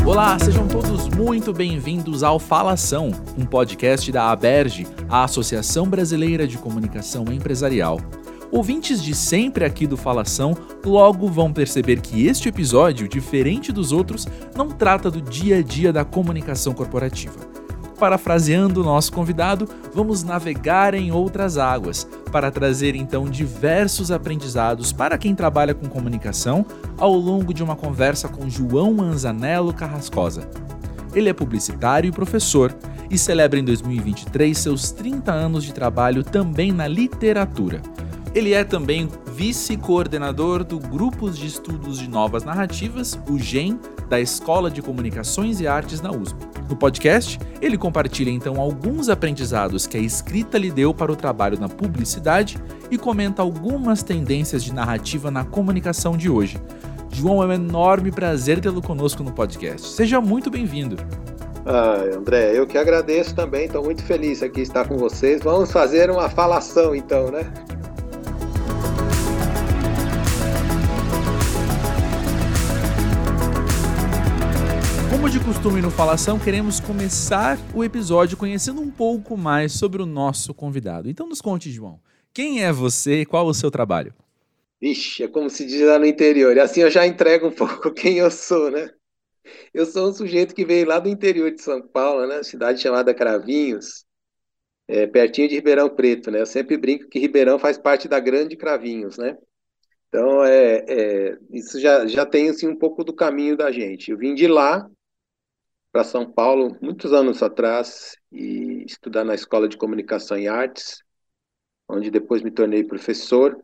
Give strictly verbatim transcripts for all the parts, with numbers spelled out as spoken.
Olá, sejam todos muito bem-vindos ao Falação, um podcast da ABERJ, a Associação Brasileira de Comunicação Empresarial. Ouvintes de sempre aqui do Falação logo vão perceber que este episódio, diferente dos outros, não trata do dia a dia da comunicação corporativa. Parafraseando o nosso convidado, vamos navegar em outras águas para trazer então diversos aprendizados para quem trabalha com comunicação ao longo de uma conversa com João Manzanello Carrascosa. Ele é publicitário e professor e celebra em dois mil e vinte e três seus trinta anos de trabalho também na literatura. Ele é também vice-coordenador do Grupos de Estudos de Novas Narrativas, o G E M, da Escola de Comunicações e Artes na U S P. No podcast, ele compartilha então alguns aprendizados que a escrita lhe deu para o trabalho na publicidade e comenta algumas tendências de narrativa na comunicação de hoje. João, é um enorme prazer tê-lo conosco no podcast. Seja muito bem-vindo. Ah, André, eu que agradeço também, estou muito feliz aqui estar com vocês. Vamos fazer uma falação então, né? Como de costume no Falação, queremos começar o episódio conhecendo um pouco mais sobre o nosso convidado. Então nos conte, João, quem é você e qual o seu trabalho? Vixe, é como se diz lá no interior, e assim eu já entrego um pouco quem eu sou, né? Eu sou um sujeito que veio lá do interior de São Paulo, né? Cidade chamada Cravinhos, é, pertinho de Ribeirão Preto, né? Eu sempre brinco que Ribeirão faz parte da Grande Cravinhos, né? Então, é, é, isso já, já tem assim, um pouco do caminho da gente. Eu vim de lá para São Paulo muitos anos atrás e estudar na Escola de Comunicação e Artes, onde depois me tornei professor.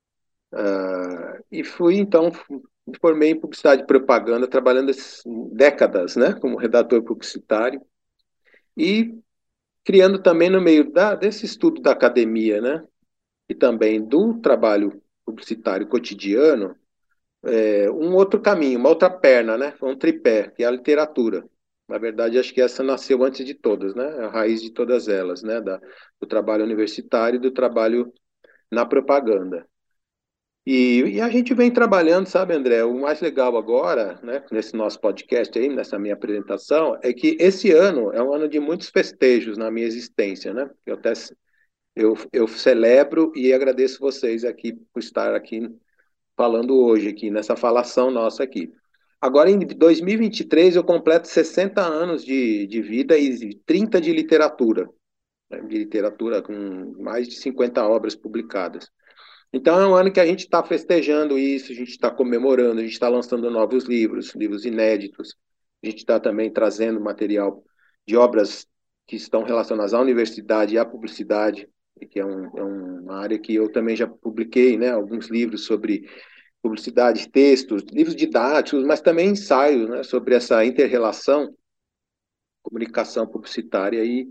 Uh, e fui, então, me formei em publicidade e propaganda, trabalhando décadas, né, como redator publicitário e criando também no meio da, desse estudo da academia, né, e também do trabalho publicitário cotidiano, é, um outro caminho, uma outra perna, né, um tripé, que é a literatura. Na verdade, acho que essa nasceu antes de todas, né, a raiz de todas elas, né, da, do trabalho universitário e do trabalho na propaganda. E, e a gente vem trabalhando, sabe, André? O mais legal agora, né, nesse nosso podcast aí, nessa minha apresentação, é que esse ano é um ano de muitos festejos na minha existência, né? Eu até eu, eu celebro e agradeço vocês aqui por estar aqui falando hoje aqui nessa falação nossa aqui. Agora, em dois mil e vinte e três, eu completo sessenta anos de, de vida e trinta de literatura, né, de literatura com mais de cinquenta obras publicadas. Então é um ano que a gente está festejando isso, a gente está comemorando, a gente está lançando novos livros, livros inéditos, a gente está também trazendo material de obras que estão relacionadas à universidade e à publicidade, que é, um, é uma área que eu também já publiquei, né, alguns livros sobre publicidade, textos, livros didáticos, mas também ensaios, né, sobre essa inter-relação, comunicação publicitária e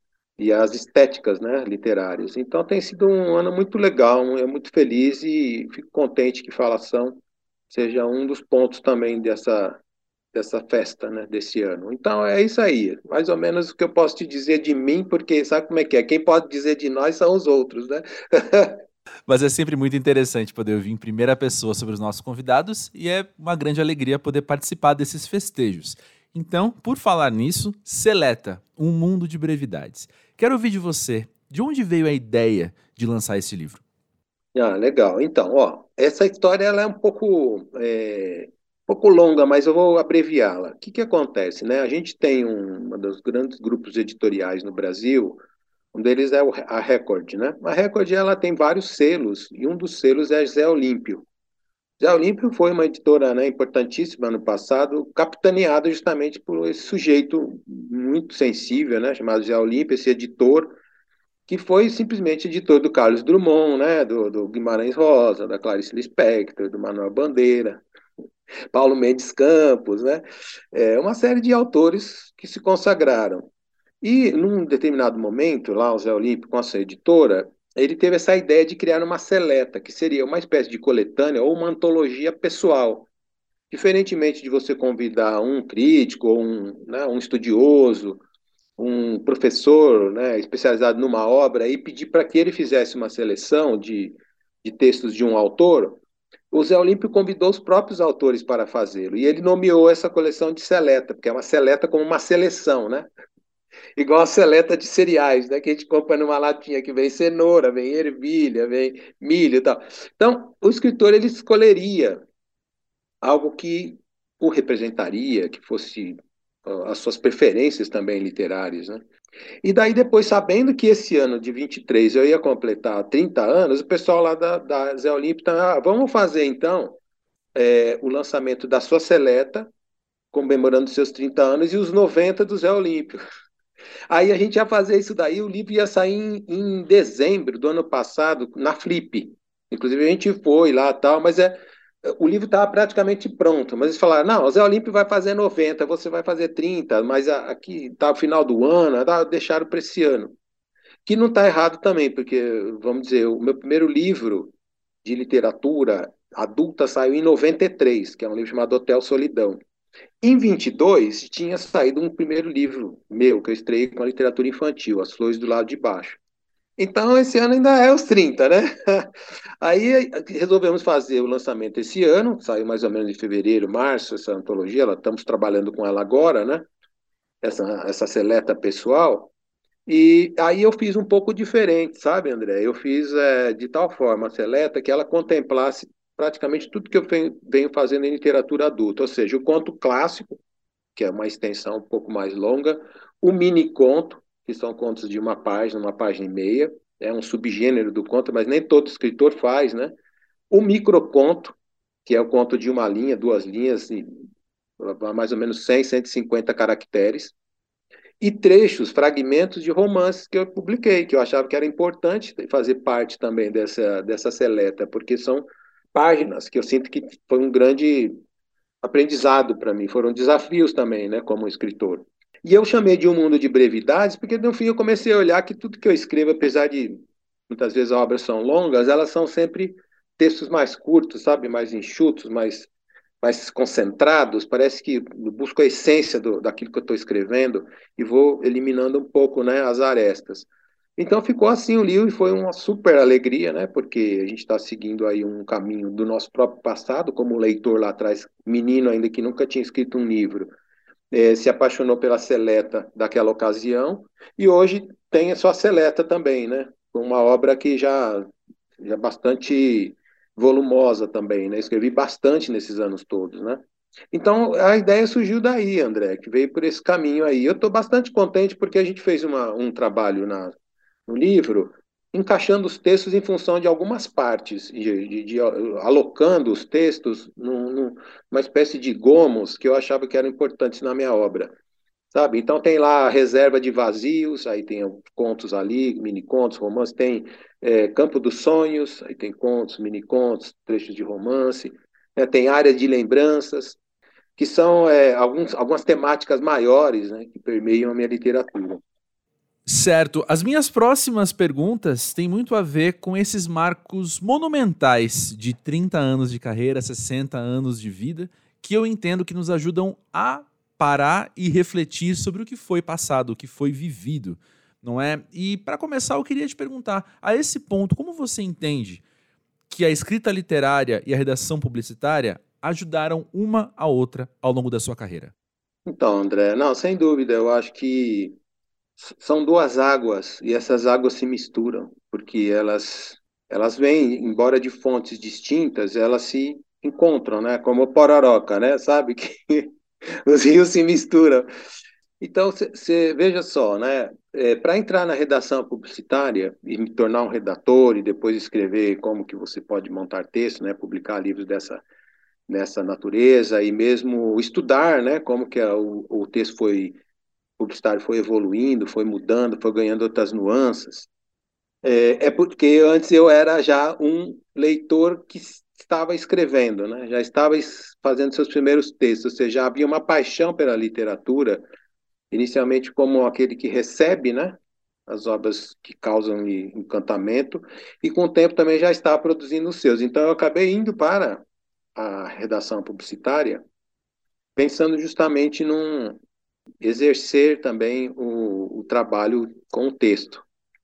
e as estéticas, né, literárias. Então tem sido um ano muito legal, é muito feliz e fico contente que Falação seja um dos pontos também dessa, dessa festa, né, desse ano. Então é isso aí, mais ou menos o que eu posso te dizer de mim, porque sabe como é que é? Quem pode dizer de nós são os outros, né? Mas é sempre muito interessante poder ouvir em primeira pessoa sobre os nossos convidados e é uma grande alegria poder participar desses festejos. Então, por falar nisso, Seleta, um mundo de brevidades. Quero ouvir de você, de onde veio a ideia de lançar esse livro? Ah, legal. Então, ó, essa história ela é um pouco, é, um pouco longa, mas eu vou abreviá-la. O que que acontece, né? A gente tem um, um dos grandes grupos editoriais no Brasil, um deles é o- a Record, né? A Record ela tem vários selos e um dos selos é a Zé Olímpio. Zé Olímpio foi uma editora, né, importantíssima no passado, capitaneada justamente por esse sujeito muito sensível, né, chamado Zé Olímpio, esse editor, que foi simplesmente editor do Carlos Drummond, né, do, do Guimarães Rosa, da Clarice Lispector, do Manuel Bandeira, Paulo Mendes Campos, né, é, uma série de autores que se consagraram. E, num determinado momento, lá o Zé Olímpio, com a sua editora, ele teve essa ideia de criar uma seleta, que seria uma espécie de coletânea ou uma antologia pessoal. Diferentemente de você convidar um crítico, ou um, né, um estudioso, um professor, né, especializado numa obra, e pedir para que ele fizesse uma seleção de, de textos de um autor, o Zé Olímpio convidou os próprios autores para fazê-lo, e ele nomeou essa coleção de seleta, porque é uma seleta como uma seleção, né? Igual a seleta de cereais, né? Que a gente compra numa latinha que vem cenoura, vem ervilha, vem milho e tal. Então, o escritor ele escolheria algo que o representaria, que fosse uh, as suas preferências também literárias, né? E daí depois, sabendo que esse ano de vinte e três eu ia completar trinta anos, o pessoal lá da, da Zé Olímpio, tá, ah, vamos fazer então é, o lançamento da sua seleta, comemorando seus trinta anos, e os noventa do Zé Olímpio. Aí a gente ia fazer isso daí, o livro ia sair em, em dezembro do ano passado, na Flip. Inclusive a gente foi lá e tal, mas é, o livro estava praticamente pronto. Mas eles falaram, não, o Zé Olímpio vai fazer noventa, você vai fazer trinta, mas aqui está o final do ano, tá, deixaram para esse ano. Que não está errado também, porque, vamos dizer, o meu primeiro livro de literatura adulta saiu em noventa e três, que é um livro chamado Hotel Solidão. Em vinte e dois, tinha saído um primeiro livro meu, que eu estreiei com a literatura infantil, As Flores do Lado de Baixo. Então, esse ano ainda é os trinta, né? Aí resolvemos fazer o lançamento esse ano, saiu mais ou menos em fevereiro, março, essa antologia, ela, estamos trabalhando com ela agora, né? Essa, essa seleta pessoal. E aí eu fiz um pouco diferente, sabe, André? Eu fiz é, de tal forma a seleta que ela contemplasse praticamente tudo que eu venho fazendo em literatura adulta, ou seja, o conto clássico, que é uma extensão um pouco mais longa, o mini conto, que são contos de uma página, uma página e meia, é um subgênero do conto, mas nem todo escritor faz, né? O microconto, que é o conto de uma linha, duas linhas, mais ou menos cem, cento e cinquenta caracteres, e trechos, fragmentos de romances que eu publiquei, que eu achava que era importante fazer parte também dessa, dessa seleta, porque são páginas que eu sinto que foi um grande aprendizado para mim, foram desafios também, né, como escritor. E eu chamei de Um Mundo de Brevidades, porque no fim eu comecei a olhar que tudo que eu escrevo, apesar de muitas vezes obras são longas, elas são sempre textos mais curtos, sabe, mais enxutos, mais mais concentrados, parece que busco a essência do, daquilo que eu estou escrevendo e vou eliminando um pouco, né, as arestas. Então ficou assim o livro e foi uma super alegria, né, porque a gente está seguindo aí um caminho do nosso próprio passado, como o leitor lá atrás, menino ainda que nunca tinha escrito um livro, eh, se apaixonou pela seleta daquela ocasião e hoje tem a sua seleta também, né, uma obra que já, já é bastante volumosa também, né? Escrevi bastante nesses anos todos, né? Então, a ideia surgiu daí, André, que veio por esse caminho aí. Eu estou bastante contente porque a gente fez uma, um trabalho na, no livro encaixando os textos em função de algumas partes, de, de, de alocando os textos num, numa espécie de gomos que eu achava que eram importantes na minha obra. Sabe? Então tem lá a reserva de vazios, aí tem contos ali, mini contos, romances, tem é, Campo dos Sonhos, aí tem contos, mini contos, trechos de romance, né? Tem área de lembranças, que são é, alguns, algumas temáticas maiores, né, que permeiam a minha literatura. Certo. As minhas próximas perguntas têm muito a ver com esses marcos monumentais de trinta anos de carreira, sessenta anos de vida, que eu entendo que nos ajudam a parar e refletir sobre o que foi passado, o que foi vivido, não é? E para começar, eu queria te perguntar, a esse ponto, como você entende que a escrita literária e a redação publicitária ajudaram uma a outra ao longo da sua carreira? Então, André, não, sem dúvida, eu acho que são duas águas e essas águas se misturam, porque elas elas vêm, embora de fontes distintas, elas se encontram, né? Como pororoca, né? Sabe que os rios se misturam. Então, você veja só, né? É, para entrar na redação publicitária e me tornar um redator e depois escrever como que você pode montar texto, né? Publicar livros dessa nessa natureza e mesmo estudar, né? Como que a, o, o texto foi publicitário foi evoluindo, foi mudando, foi ganhando outras nuances. É, é porque antes eu era já um leitor que estava escrevendo, né? Já estava fazendo seus primeiros textos, ou seja, havia uma paixão pela literatura, inicialmente como aquele que recebe, né? As obras que causam encantamento, e com o tempo também já estava produzindo os seus. Então eu acabei indo para a redação publicitária, pensando justamente num, exercer também o, o trabalho com o texto.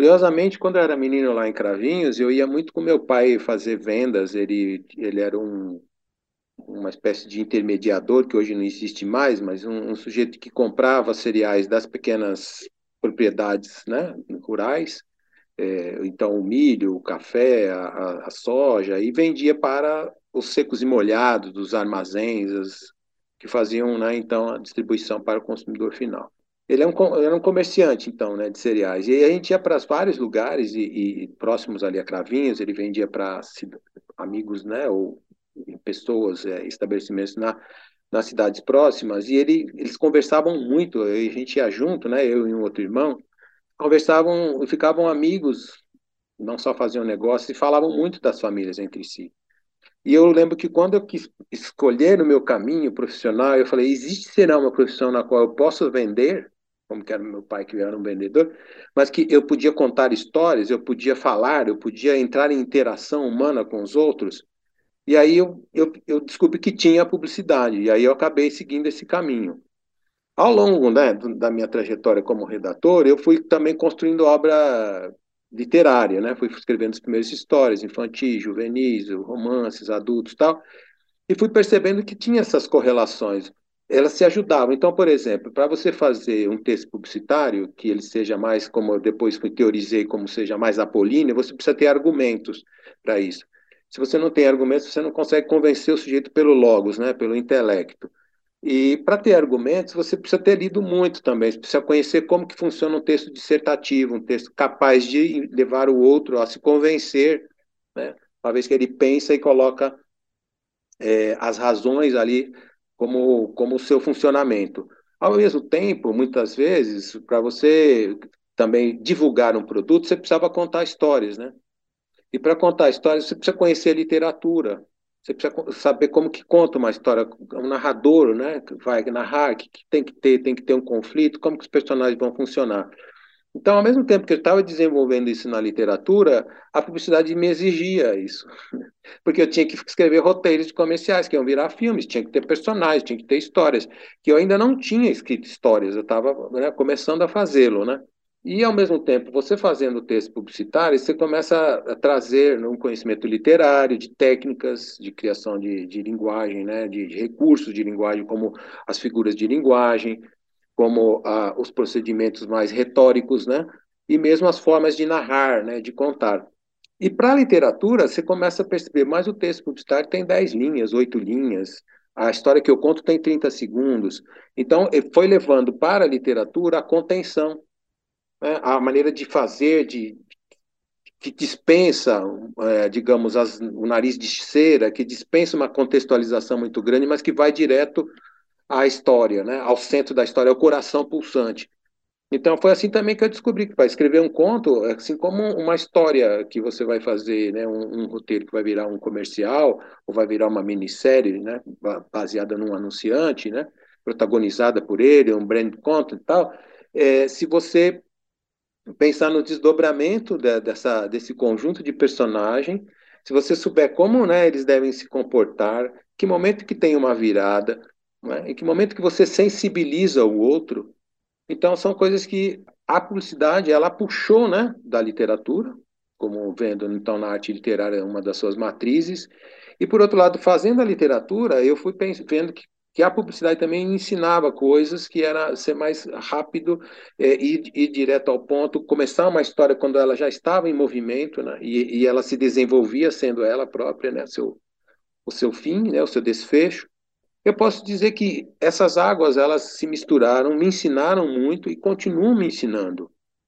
Curiosamente, quando eu era menino lá em Cravinhos, eu ia muito com meu pai fazer vendas. Ele, ele era um, uma espécie de intermediador, que hoje não existe mais, mas um, um sujeito que comprava cereais das pequenas propriedades, né, rurais, é, então o milho, o café, a, a, a soja, e vendia para os secos e molhados dos armazéns, as, que faziam, né, então a distribuição para o consumidor final. Ele é um, era um comerciante, então, né, de cereais. E aí a gente ia para vários lugares e, e próximos ali a Cravinhos, ele vendia para amigos, né, ou pessoas, é, estabelecimentos na, nas cidades próximas, e ele, eles conversavam muito, a gente ia junto, né, eu e um outro irmão, conversavam, ficavam amigos, não só faziam negócio, e falavam muito das famílias entre si. E eu lembro que quando eu quis escolher o meu caminho profissional, eu falei, existe será uma profissão na qual eu posso vender, como que era meu pai que era um vendedor, mas que eu podia contar histórias, eu podia falar, eu podia entrar em interação humana com os outros. E aí eu, eu, eu descobri que tinha a publicidade, e aí eu acabei seguindo esse caminho. Ao longo, né, da minha trajetória como redator, eu fui também construindo obra literária, né? Fui escrevendo as primeiras histórias, infantis, juvenis, romances, adultos, e tal, e fui percebendo que tinha essas correlações. Elas se ajudavam. Então, por exemplo, para você fazer um texto publicitário que ele seja mais, como eu depois fui teorizei, como seja mais apolíneo, você precisa ter argumentos para isso. Se você não tem argumentos, você não consegue convencer o sujeito pelo logos, né, pelo intelecto. E para ter argumentos, você precisa ter lido muito também, você precisa conhecer como que funciona um texto dissertativo, um texto capaz de levar o outro a se convencer, né? Uma vez que ele pensa e coloca é, as razões ali como, como o seu funcionamento. Ao mesmo tempo, muitas vezes, para você também divulgar um produto, você precisava contar histórias, né? E para contar histórias, você precisa conhecer a literatura. Você precisa saber como que conta uma história, um narrador, né, que vai narrar, que, que tem que ter, tem que ter um conflito, como que os personagens vão funcionar. Então, ao mesmo tempo que eu estava desenvolvendo isso na literatura, a publicidade me exigia isso. Porque eu tinha que escrever roteiros de comerciais, que iam virar filmes, tinha que ter personagens, tinha que ter histórias, que eu ainda não tinha escrito histórias, eu estava, né, começando a fazê-lo, né? E, ao mesmo tempo, você fazendo texto publicitário, você começa a trazer um conhecimento literário, de técnicas de criação de, de linguagem, né, de, de recursos de linguagem, como as figuras de linguagem, como ah, os procedimentos mais retóricos, né, e mesmo as formas de narrar, né, de contar. E para a literatura, você começa a perceber, mas o texto publicitário tem dez linhas, oito linhas, a história que eu conto tem trinta segundos. Então, foi levando para a literatura a contenção, né, a maneira de fazer, de, que dispensa, é, digamos, as, o nariz de cera, que dispensa uma contextualização muito grande, mas que vai direto à história, né, ao centro da história, ao coração pulsante. Então, foi assim também que eu descobri que para escrever um conto, assim como uma história que você vai fazer, né, um, um roteiro que vai virar um comercial, ou vai virar uma minissérie, né, baseada num anunciante, né, protagonizada por ele, um brand content e tal, é, se você pensar no desdobramento de, dessa, desse conjunto de personagem, se você souber como, né, eles devem se comportar, que momento que tem uma virada, né, em que momento que você sensibiliza o outro, então, são coisas que a publicidade, ela puxou, né, da literatura, como vendo, então, na arte literária uma das suas matrizes, e, por outro lado, fazendo a literatura, eu fui vendo que, que a publicidade também me ensinava coisas que era ser mais rápido, é, ir, ir direto ao ponto, começar uma história quando ela já estava em movimento, né, e, e ela se desenvolvia sendo ela própria, né, seu, o seu fim, né, o seu desfecho. Eu posso dizer que essas águas elas se misturaram, me ensinaram muito e continuam me ensinando.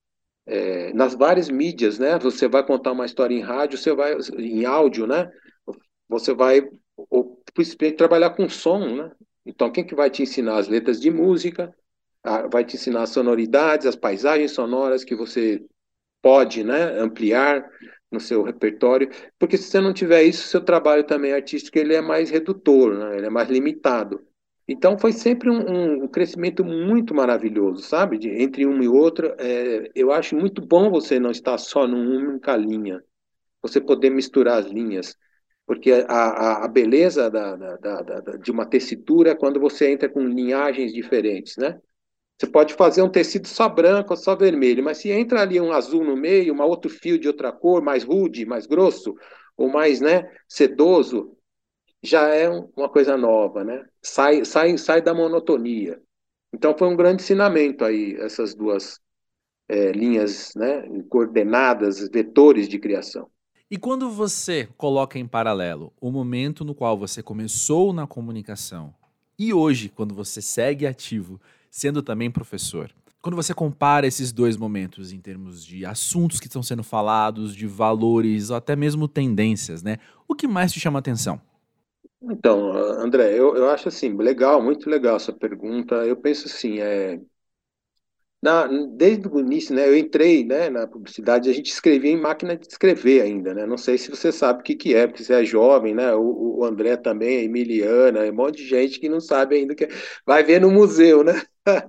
É, nas várias mídias, né? Você vai contar uma história em rádio, você vai em áudio, né? Você vai ou, principalmente trabalhar com som, né? Então, quem que vai te ensinar as letras de música? Ah, vai te ensinar as sonoridades, as paisagens sonoras que você pode, né, ampliar no seu repertório, porque se você não tiver isso, seu trabalho também artístico ele é mais redutor, né, ele é mais limitado. Então foi sempre um, um crescimento muito maravilhoso, sabe? De, entre uma e outra, é, eu acho muito bom você não estar só numa única linha, você poder misturar as linhas, porque a, a, a beleza da, da, da, da, de uma tessitura é quando você entra com linhagens diferentes, né? Você pode fazer um tecido só branco ou só vermelho, mas se entra ali um azul no meio, um outro fio de outra cor, mais rude, mais grosso, ou mais, né, sedoso, já é uma coisa nova, né? Sai, sai, sai da monotonia. Então foi um grande ensinamento aí, essas duas é, linhas, né, coordenadas, vetores de criação. E quando você coloca em paralelo o momento no qual você começou na comunicação e hoje, quando você segue ativo, sendo também professor, quando você compara esses dois momentos em termos de assuntos que estão sendo falados, de valores ou até mesmo tendências, né? O que mais te chama a atenção? Então, André, eu, eu acho assim, legal, muito legal essa pergunta. Eu penso assim, é, na, desde o início, né, eu entrei, né, na publicidade, a gente escrevia em máquina de escrever ainda, né? Não sei se você sabe o que que é, porque você é jovem, né? O, o André também, a Emiliana, um monte de gente que não sabe ainda que é. Vai ver no museu, né?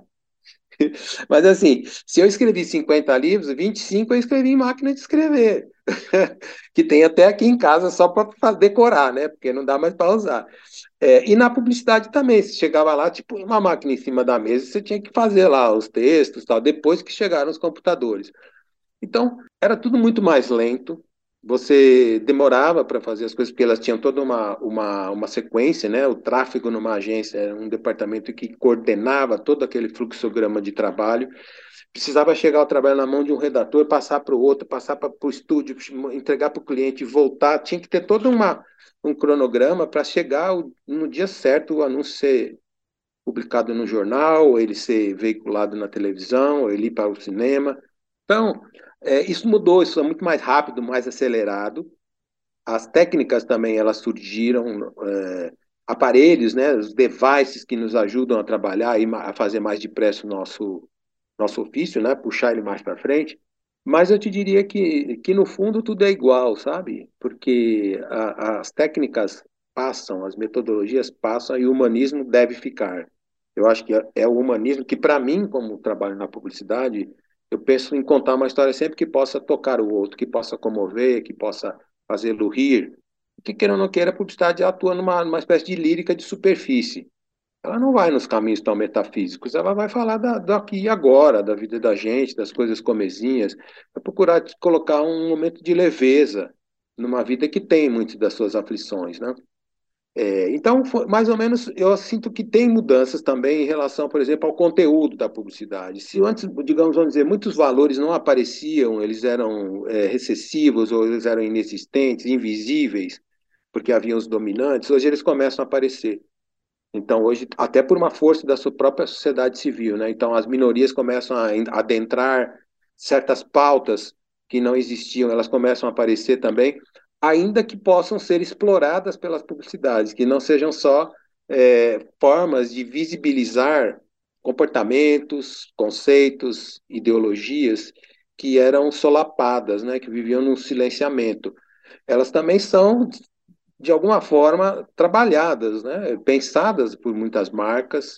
Mas assim, se eu escrevi cinquenta livros, vinte e cinco eu escrevi em máquina de escrever, que tem até aqui em casa só para decorar, né? Porque não dá mais para usar. É, e na publicidade também, você chegava lá, tipo, uma máquina em cima da mesa, você tinha que fazer lá os textos, tal, depois que chegaram os computadores. Então, era tudo muito mais lento. Você demorava para fazer as coisas, porque elas tinham toda uma, uma, uma sequência, né? O tráfego numa agência era um departamento que coordenava todo aquele fluxograma de trabalho. Precisava chegar o trabalho na mão de um redator, passar para o outro, passar para o estúdio, entregar para o cliente, voltar. Tinha que ter todo uma, um cronograma para chegar no dia certo o anúncio ser publicado no jornal, ele ser veiculado na televisão, ele ir para o cinema. Então, é, isso mudou, isso é muito mais rápido, mais acelerado. As técnicas também elas surgiram, é, aparelhos, né, os devices que nos ajudam a trabalhar e a fazer mais depressa o nosso, nosso ofício, né, puxar ele mais para frente. Mas eu te diria que, que no fundo tudo é igual, sabe? Porque a, as técnicas passam, as metodologias passam e o humanismo deve ficar. Eu acho que é, é o humanismo que, para mim, como trabalho na publicidade, eu penso em contar uma história sempre que possa tocar o outro, que possa comover, que possa fazê-lo rir. Que queira ou não queira, a publicidade atua numa, numa espécie de lírica de superfície. Ela não vai nos caminhos tão metafísicos, ela vai falar da, daqui e agora, da vida da gente, das coisas comezinhas, vai procurar colocar um momento de leveza numa vida que tem muitas das suas aflições, né? É, então, foi, mais ou menos, eu sinto que tem mudanças também em relação, por exemplo, ao conteúdo da publicidade. Se antes, digamos, vamos dizer, muitos valores não apareciam, eles eram é, recessivos ou eles eram inexistentes, invisíveis, porque haviam os dominantes, hoje eles começam a aparecer. Então, hoje, até por uma força da sua própria sociedade civil, né? Então, as minorias começam a adentrar certas pautas que não existiam, elas começam a aparecer também, ainda que possam ser exploradas pelas publicidades, que não sejam só é, formas de visibilizar comportamentos, conceitos, ideologias que eram solapadas, né? Que viviam num silenciamento. Elas também são de alguma forma, trabalhadas, né? Pensadas por muitas marcas,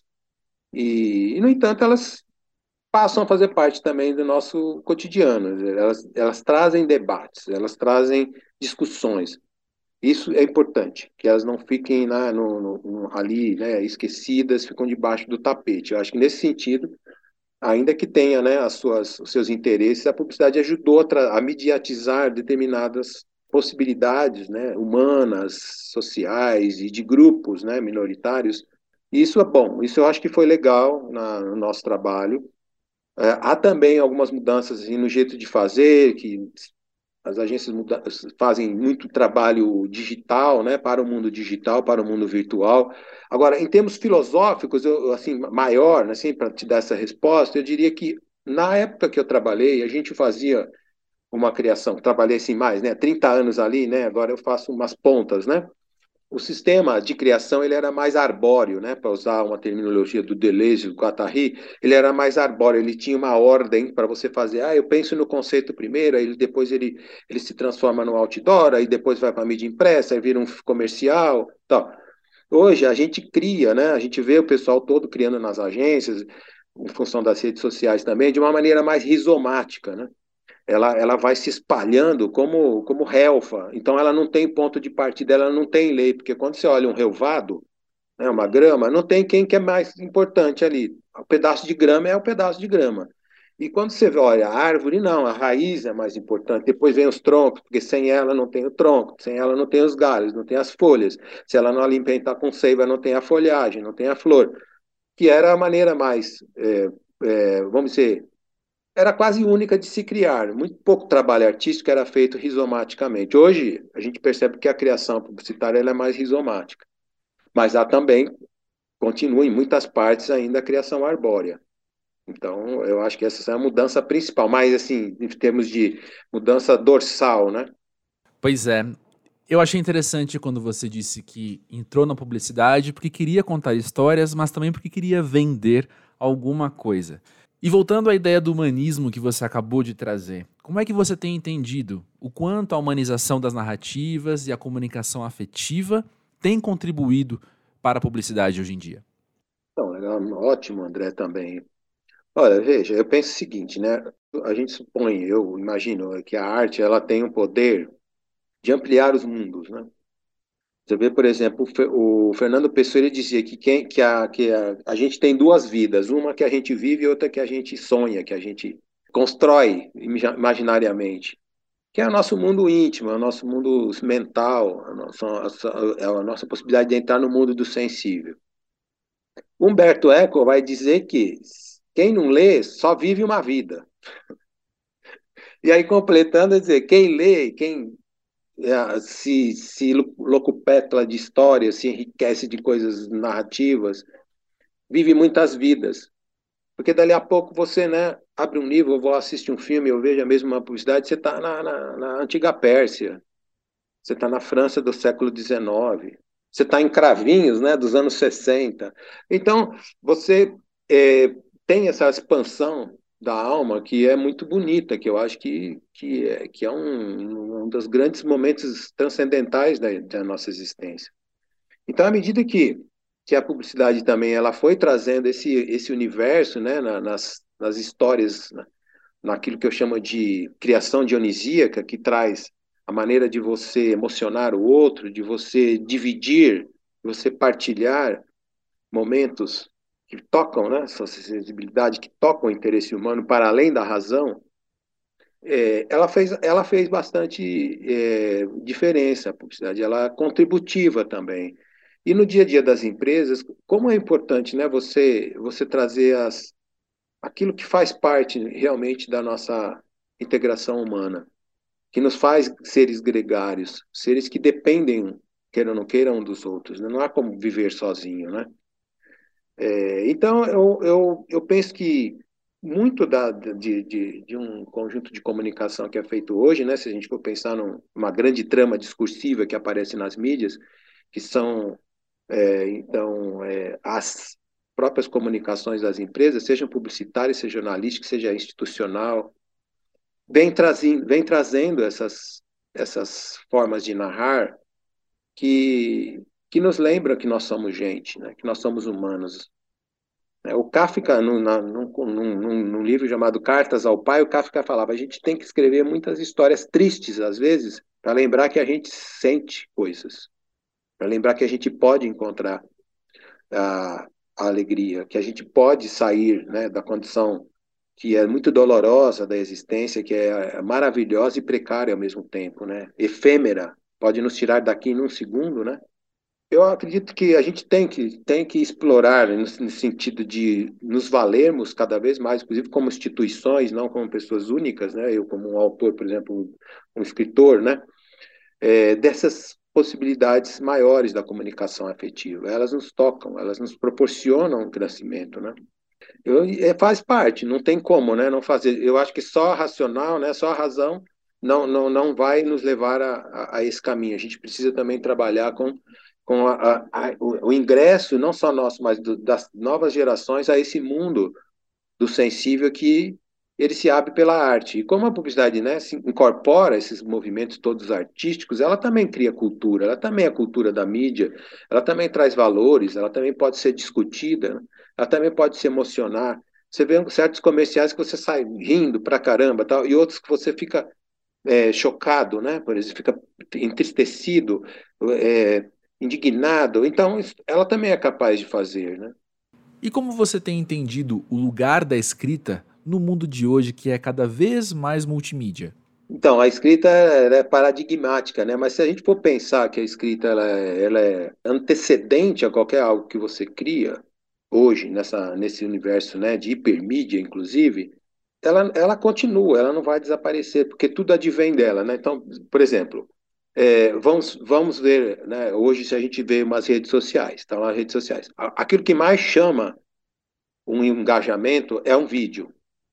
e, e, no entanto, elas passam a fazer parte também do nosso cotidiano. Elas, elas trazem debates, elas trazem discussões. Isso é importante, que elas não fiquem né, no, no, no, ali né, esquecidas, ficam debaixo do tapete. Eu acho que nesse sentido, ainda que tenha né, as suas, os seus interesses, a publicidade ajudou a, a mediatizar determinadas possibilidades né, humanas, sociais e de grupos né, minoritários. E isso é bom, isso eu acho que foi legal na, no nosso trabalho. É, há também algumas mudanças assim, no jeito de fazer, que as agências muda- fazem muito trabalho digital, né, para o mundo digital, para o mundo virtual. Agora, em termos filosóficos, eu, assim, maior, né, assim, para te dar essa resposta, eu diria que na época que eu trabalhei, a gente fazia uma criação, trabalhei assim mais, né, trinta anos ali, né, agora eu faço umas pontas, né, o sistema de criação ele era mais arbóreo, né? Para usar uma terminologia do Deleuze e do Guattari, ele era mais arbóreo, ele tinha uma ordem para você fazer. Ah, eu penso no conceito primeiro, aí depois ele, ele se transforma no outdoor, aí depois vai para a mídia impressa, aí vira um comercial, tal. Hoje a gente cria, né? A gente vê o pessoal todo criando nas agências, em função das redes sociais também, de uma maneira mais rizomática, né? ela, ela vai se espalhando como, como relva. Então, ela não tem ponto de partida, ela não tem lei, porque quando você olha um relvado, né, uma grama, não tem quem que é mais importante ali. o pedaço de grama é o pedaço de grama. E quando você olha a árvore, não, a raiz é mais importante. Depois vem os troncos, porque sem ela não tem o tronco, sem ela não tem os galhos, não tem as folhas. Se ela não alimentar com seiva, não tem a folhagem, não tem a flor. Que era a maneira mais, é, é, vamos dizer, era quase única de se criar. Muito pouco trabalho artístico era feito rizomaticamente. Hoje, a gente percebe que a criação publicitária ela é mais rizomática. Mas há também, continua em muitas partes ainda a criação arbórea. Então, eu acho que essa é a mudança principal, mas assim, em termos de mudança dorsal, né? Pois é. Eu achei interessante quando você disse que entrou na publicidade porque queria contar histórias, mas também porque queria vender alguma coisa. E voltando à ideia do humanismo que você acabou de trazer, como é que você tem entendido o quanto a humanização das narrativas e a comunicação afetiva tem contribuído para a publicidade hoje em dia? Então, legal, ótimo, André, também. Olha, veja, eu penso o seguinte, né? A gente supõe, eu imagino, que a arte ela tem o poder de ampliar os mundos, né? Você vê, por exemplo, o Fe- o Fernando Pessoa ele dizia que, quem, que, a, que a, a gente tem duas vidas, uma que a gente vive e outra que a gente sonha, que a gente constrói imagi- imaginariamente, que é o nosso mundo íntimo, é o nosso mundo mental, a nossa, a, a nossa possibilidade de entrar no mundo do sensível. Humberto Eco vai dizer que quem não lê só vive uma vida. E aí, completando, é dizer, quem lê, quem é, se, se locupeta de histórias, se enriquece de coisas narrativas, vive muitas vidas. Porque dali a pouco você, né, abre um livro, eu vou assistir um filme, eu vejo a mesma publicidade, você está na, na, na antiga Pérsia, você está na França do século dezenove, você está em Cravinhos, né, dos anos sessenta. Então, você é, tem essa expansão da alma que é muito bonita, que eu acho que, que, é, que é um, um dos grandes momentos transcendentais da, da nossa existência. Então, à medida que, que a publicidade também ela foi trazendo esse, esse universo, né, na, nas, nas histórias, na, naquilo que eu chamo de criação dionisíaca, que traz a maneira de você emocionar o outro, de você dividir, de você partilhar momentos que tocam, né, essa sensibilidade, que tocam o interesse humano para além da razão, é, ela, fez, ela fez bastante é, diferença, a publicidade, ela é contributiva também. E no dia a dia das empresas, como é importante, né, você, você trazer as, aquilo que faz parte realmente da nossa integração humana, que nos faz seres gregários, seres que dependem, queiram ou não queiram, um dos outros, né? Não há como viver sozinho, né? É, então, eu, eu, eu penso que muito da, de, de, de um conjunto de comunicação que é feito hoje, né? Se a gente for pensar numa grande trama discursiva que aparece nas mídias, que são, é, então, é, as próprias comunicações das empresas, sejam publicitárias, seja jornalística, seja institucional, vem, trazendo, vem trazendo essas, essas formas de narrar que, que nos lembram que nós somos gente, né? Que nós somos humanos. É, o Kafka, num, na- num, num, num- num livro chamado Cartas ao Pai, o Kafka falava: a gente tem que escrever muitas histórias tristes, às vezes, para lembrar que a gente sente coisas, para lembrar que a gente pode encontrar a, a alegria, que a gente pode sair, né, da condição que é muito dolorosa da existência, que é maravilhosa e precária ao mesmo tempo, né? Efêmera, pode nos tirar daqui num segundo, né? Eu acredito que a gente tem que, tem que explorar no, no sentido de nos valermos cada vez mais, inclusive como instituições, não como pessoas únicas, né? Eu como um autor, por exemplo, um escritor, né? É, dessas possibilidades maiores da comunicação afetiva. Elas nos tocam, elas nos proporcionam um crescimento, né? Eu, é, faz parte, não tem como, né? Não fazer. Eu acho que só a racional, né? Só a razão não, não, não vai nos levar a, a, a esse caminho. A gente precisa também trabalhar com, com a, a, a, o, o ingresso, não só nosso, mas do, das novas gerações a esse mundo do sensível que ele se abre pela arte. E como a publicidade, né, se incorpora esses movimentos todos artísticos, ela também cria cultura, ela também é a cultura da mídia, ela também traz valores, ela também pode ser discutida, né? Ela também pode se emocionar. Você vê certos comerciais que você sai rindo pra caramba, tal, e outros que você fica é, chocado, né? Por exemplo, fica entristecido, é, indignado. Então, ela também é capaz de fazer, né? E como você tem entendido o lugar da escrita no mundo de hoje que é cada vez mais multimídia? Então, a escrita ela é paradigmática, né? Mas se a gente for pensar que a escrita ela é, ela é antecedente a qualquer algo que você cria hoje nessa, nesse universo, né, de hipermídia, inclusive, ela, ela continua, ela não vai desaparecer, porque tudo advém dela, né? Então, por exemplo, é, vamos, vamos ver, né, hoje se a gente vê umas redes sociais, estão lá as redes sociais. A- Aquilo que mais chama um engajamento é um vídeo.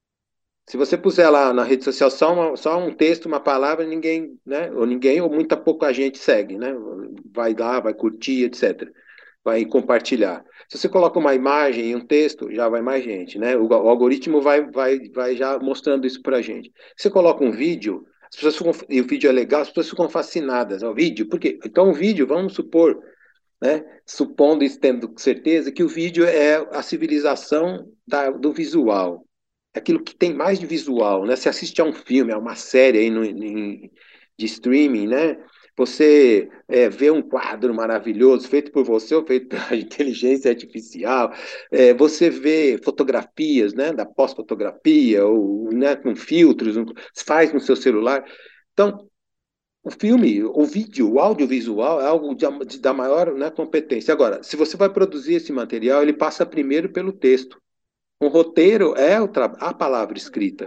Se você puser lá na rede social só, uma- só um texto, uma palavra, ninguém, né? Ou ninguém, ou muita pouca gente segue, né? Vai lá, vai curtir, etcétera. Vai compartilhar. Se você coloca uma imagem e um texto, já vai mais gente, né? O, o algoritmo vai, vai, vai já mostrando isso pra gente. Se você coloca um vídeo, as pessoas ficam, e o vídeo é legal, as pessoas ficam fascinadas. O vídeo, por quê? Então, o vídeo, vamos supor, né? Supondo e tendo certeza que o vídeo é a civilização da, do visual, é aquilo que tem mais de visual, né? Você assiste a um filme, a uma série aí no, em, de streaming, né? Você é, vê um quadro maravilhoso feito por você ou feito pela inteligência artificial. É, você vê fotografias, né? Da pós-fotografia ou, né? Com filtros, um, faz no seu celular. Então, o filme, o vídeo, o audiovisual é algo de, de, da maior, né, competência. Agora, se você vai produzir esse material, ele passa primeiro pelo texto. Um roteiro é o a palavra escrita.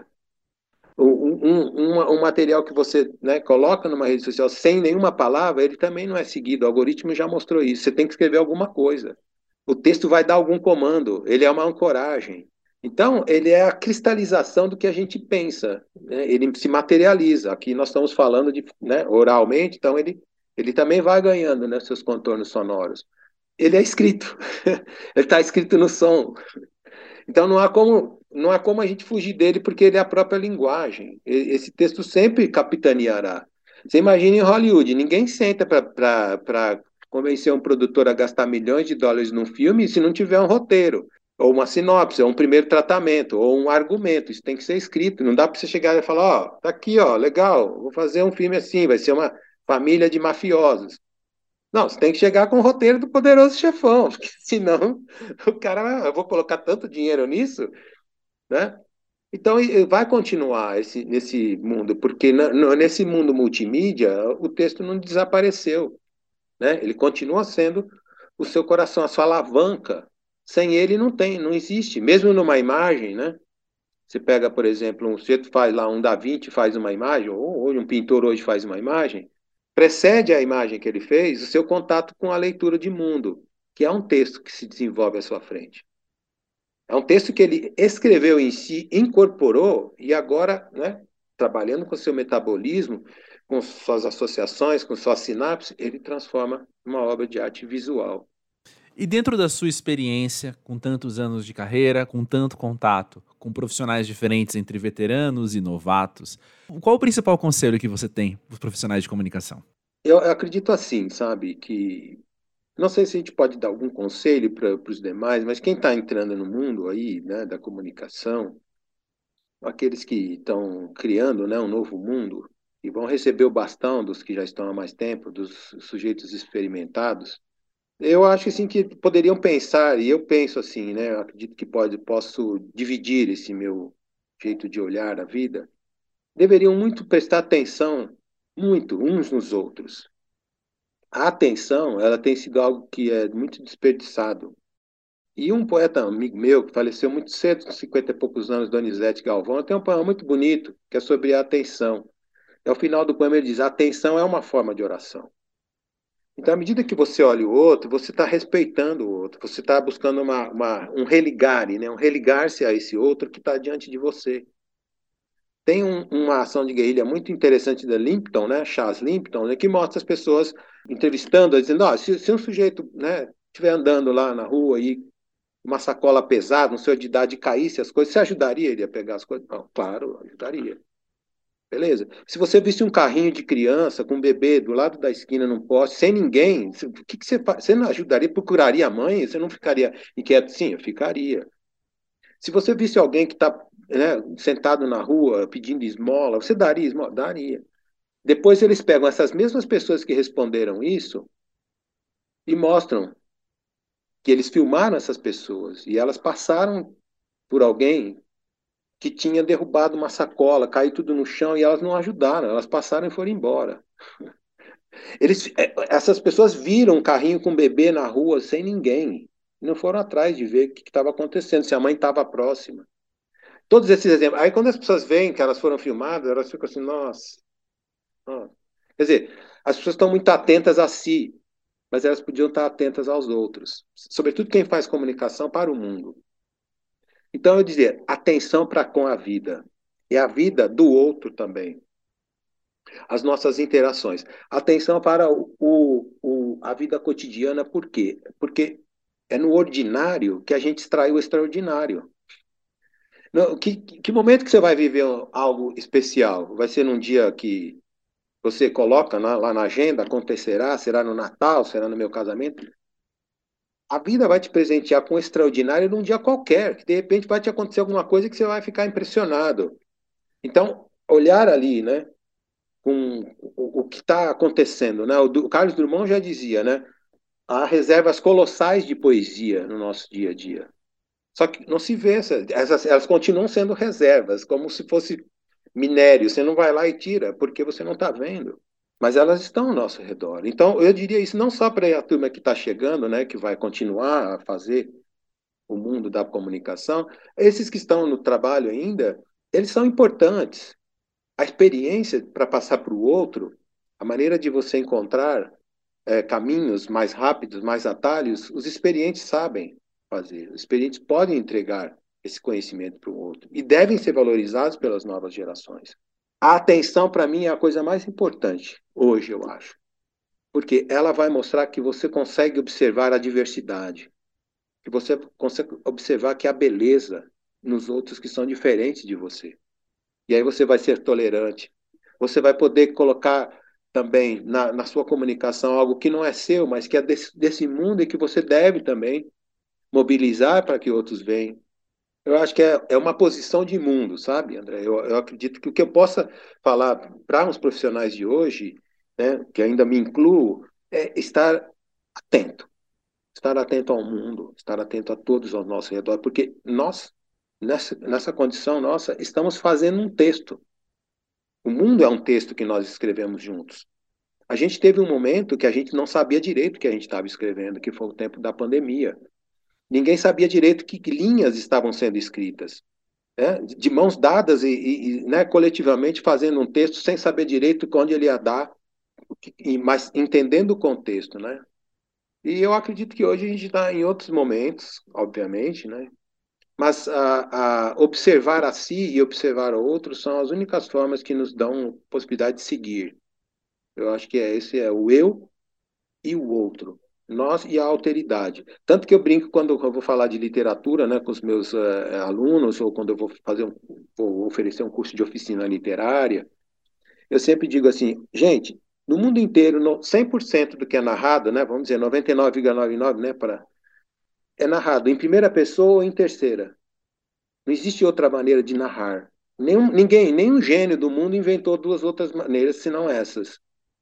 Um, um, um, um material que você, né, coloca numa rede social sem nenhuma palavra, ele também não é seguido. O algoritmo já mostrou isso. Você tem que escrever alguma coisa. O texto vai dar algum comando. Ele é uma ancoragem. Então, ele é a cristalização do que a gente pensa, né? Ele se materializa. Aqui nós estamos falando de, né, oralmente, então ele, ele também vai ganhando, né, seus contornos sonoros. Ele é escrito. Ele está escrito no som. Então não há como, não há como a gente fugir dele, porque ele é a própria linguagem. Esse texto sempre capitaneará. Você imagina em Hollywood, ninguém senta para convencer um produtor a gastar milhões de dólares num filme se não tiver um roteiro, ou uma sinopse, ou um primeiro tratamento, ou um argumento. Isso tem que ser escrito. Não dá para você chegar e falar, ó, oh, tá aqui, ó, legal, vou fazer um filme assim, vai ser uma família de mafiosos. Não, você tem que chegar com o roteiro do Poderoso Chefão, porque senão o cara, eu vou colocar tanto dinheiro nisso, né? Então vai continuar esse, nesse mundo, porque na, no, nesse mundo multimídia o texto não desapareceu, né? Ele continua sendo o seu coração, a sua alavanca. Sem ele não tem, não existe. Mesmo numa imagem, né? Você pega, por exemplo, um sujeito faz lá, um Da Vinci faz uma imagem, ou, ou um pintor hoje faz uma imagem, precede a imagem que ele fez o seu contato com a leitura de mundo, que é um texto que se desenvolve à sua frente. É um texto que ele escreveu em si, incorporou, e agora, né, trabalhando com seu metabolismo, com suas associações, com suas sinapses, ele transforma uma obra de arte visual. E dentro da sua experiência, com tantos anos de carreira, com tanto contato, com profissionais diferentes entre veteranos e novatos, qual o principal conselho que você tem para os profissionais de comunicação? Eu, eu acredito assim, sabe, que não sei se a gente pode dar algum conselho para os demais, mas quem está entrando no mundo aí, né, da comunicação, aqueles que estão criando, né, um novo mundo e vão receber o bastão dos que já estão há mais tempo, dos sujeitos experimentados, eu acho assim que poderiam pensar, e eu penso assim, né, eu acredito que pode, posso dividir esse meu jeito de olhar a vida, deveriam muito prestar atenção, muito, uns nos outros. A atenção, ela tem sido algo que é muito desperdiçado. E um poeta amigo meu, que faleceu muito cedo, com cinquenta e poucos anos, Donizete Galvão, tem um poema muito bonito, que é sobre a atenção. E ao final do poema ele diz, a atenção é uma forma de oração. Então, à medida que você olha o outro, você está respeitando o outro, você está buscando uma, uma, um religare, né? Um religar-se a esse outro que está diante de você. Tem um, uma ação de guerrilha muito interessante da Limpton, né? Chas Limpton, né? Que mostra as pessoas entrevistando, dizendo, oh, se, se um sujeito, né, estiver andando lá na rua e uma sacola pesada, um senhor de idade caísse as coisas, você ajudaria ele a pegar as coisas? Não, claro, ajudaria. Beleza? Se você visse um carrinho de criança com um bebê do lado da esquina num poste, sem ninguém, o que, que você faz? Você não ajudaria, procuraria a mãe? Você não ficaria inquieto? Sim, eu ficaria. Se você visse alguém que está, né, sentado na rua pedindo esmola, você daria esmola? Daria. Depois eles pegam essas mesmas pessoas que responderam isso e mostram que eles filmaram essas pessoas e elas passaram por alguém que tinha derrubado uma sacola, caiu tudo no chão e elas não ajudaram, elas passaram e foram embora. Eles, essas pessoas viram um carrinho com um bebê na rua sem ninguém, não foram atrás de ver o que estava acontecendo, se a mãe estava próxima. Todos esses exemplos. Aí quando as pessoas veem que elas foram filmadas, elas ficam assim, nossa, nossa. Quer dizer, as pessoas estão muito atentas a si, mas elas podiam estar atentas aos outros, sobretudo quem faz comunicação para o mundo. Então eu dizia, atenção para com a vida, e a vida do outro também. As nossas interações. Atenção para o, o, a vida cotidiana, por quê? Porque é no ordinário que a gente extrai o extraordinário. No, que, que momento que você vai viver algo especial? Vai ser num dia que você coloca na, lá na agenda, acontecerá, será no Natal, será no meu casamento? A vida vai te presentear com o extraordinário num dia qualquer, que de repente vai te acontecer alguma coisa que você vai ficar impressionado. Então, olhar ali, né, com o, o que está acontecendo, né? O, o Carlos Drummond já dizia, né, há reservas colossais de poesia no nosso dia a dia. Só que não se vê, essas, elas continuam sendo reservas, como se fosse minério. Você não vai lá e tira, porque você não está vendo. Mas elas estão ao nosso redor. Então, eu diria isso não só para a turma que está chegando, né, que vai continuar a fazer o mundo da comunicação, esses que estão no trabalho ainda, eles são importantes. A experiência para passar para o outro, a maneira de você encontrar é, caminhos mais rápidos, mais atalhos, os experientes sabem fazer. Os experientes podem entregar esse conhecimento para o outro e devem ser valorizados pelas novas gerações. A atenção, para mim, é a coisa mais importante hoje, eu acho. Porque ela vai mostrar que você consegue observar a diversidade, que você consegue observar que há beleza nos outros que são diferentes de você. E aí você vai ser tolerante. Você vai poder colocar também na, na sua comunicação algo que não é seu, mas que é desse, desse mundo e que você deve também mobilizar para que outros venham. Eu acho que é, é uma posição de mundo, sabe, André? Eu, eu acredito que o que eu possa falar para os profissionais de hoje, né, que ainda me incluo, é estar atento. Estar atento ao mundo, estar atento a todos ao nosso redor, porque nós, nessa, nessa condição nossa, estamos fazendo um texto. O mundo é um texto que nós escrevemos juntos. A gente teve um momento que a gente não sabia direito o que a gente estava escrevendo, que foi o tempo da pandemia. Ninguém sabia direito que linhas estavam sendo escritas, né? De mãos dadas e, e né, coletivamente fazendo um texto sem saber direito onde ele ia dar, mas entendendo o contexto, né? E eu acredito que hoje a gente está em outros momentos, obviamente, né? Mas a, a observar a si e observar o outro são as únicas formas que nos dão possibilidade de seguir. Eu acho que é, esse é o eu e o outro. Nós e a alteridade. Tanto que eu brinco quando eu vou falar de literatura, né, com os meus uh, alunos, ou quando eu vou, fazer um, vou oferecer um curso de oficina literária, eu sempre digo assim, gente, no mundo inteiro, no, cem por cento do que é narrado, né, vamos dizer, noventa e nove vírgula noventa e nove por cento, né, para, é narrado em primeira pessoa ou em terceira. Não existe outra maneira de narrar. Nenhum, ninguém, nenhum gênio do mundo inventou duas outras maneiras, senão essas.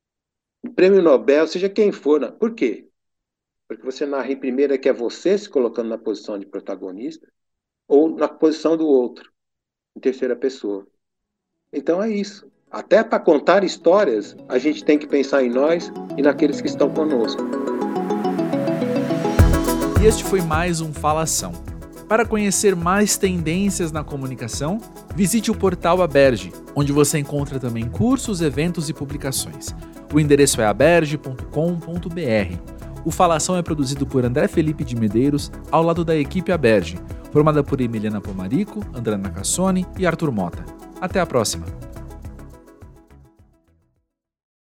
O prêmio Nobel, seja quem for, né? Por quê? Porque você narra em primeira que é você se colocando na posição de protagonista ou na posição do outro, em terceira pessoa. Então é isso. Até para contar histórias, a gente tem que pensar em nós e naqueles que estão conosco. E este foi mais um Falação. Para conhecer mais tendências na comunicação, visite o portal Aberge, onde você encontra também cursos, eventos e publicações. O endereço é aberge ponto com ponto b r. O Falação é produzido por André Felipe de Medeiros, ao lado da equipe Aberge, formada por Emiliana Pomarico, André Nacassone e Arthur Mota. Até a próxima!